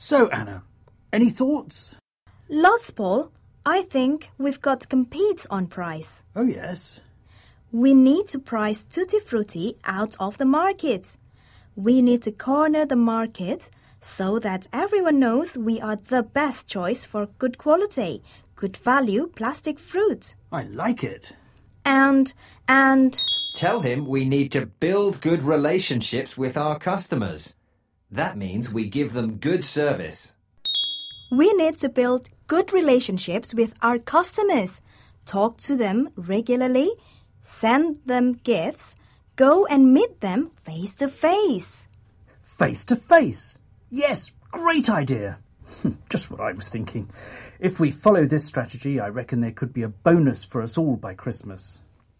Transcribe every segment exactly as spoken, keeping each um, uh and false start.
So, Anna, any thoughts? Lots, Paul. I think we've got to compete on price. Oh, yes. We need to price Tutti Frutti out of the market. We need to corner the market so that everyone knows we are the best choice for good quality, good value plastic fruit. I like it. And, and... Tell him we need to build good relationships with our customers. That means we give them good service. We need to build good relationships with our customers. Talk to them regularly, send them gifts, go and meet them face to face. Face to face? Yes, great idea. Just what I was thinking. If we follow this strategy, I reckon there could be a bonus for us all by Christmas.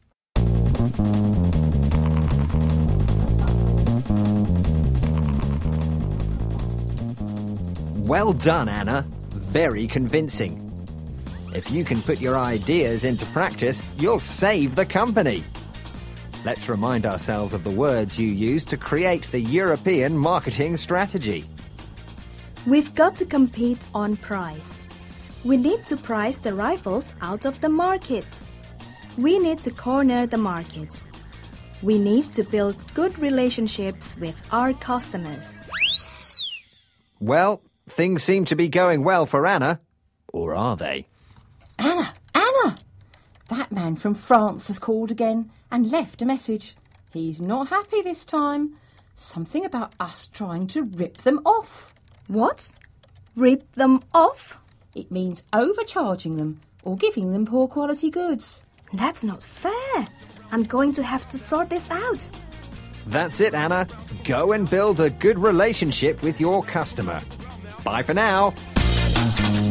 Well done, Anna. Very convincing. If you can put your ideas into practice, you'll save the company. Let's remind ourselves of the words you used to create the European marketing strategy. We've got to compete on price. We need to price the rivals out of the market. We need to corner the market. We need to build good relationships with our customers. Well, things seem to be going well for Anna. Or are they? Anna! Anna! That man from France has called again and left a message. He's not happy this time. Something about us trying to rip them off. What? Rip them off? It means overcharging them or giving them poor quality goods. That's not fair. I'm going to have to sort this out. That's it, Anna. Go and build a good relationship with your customer. Bye for now.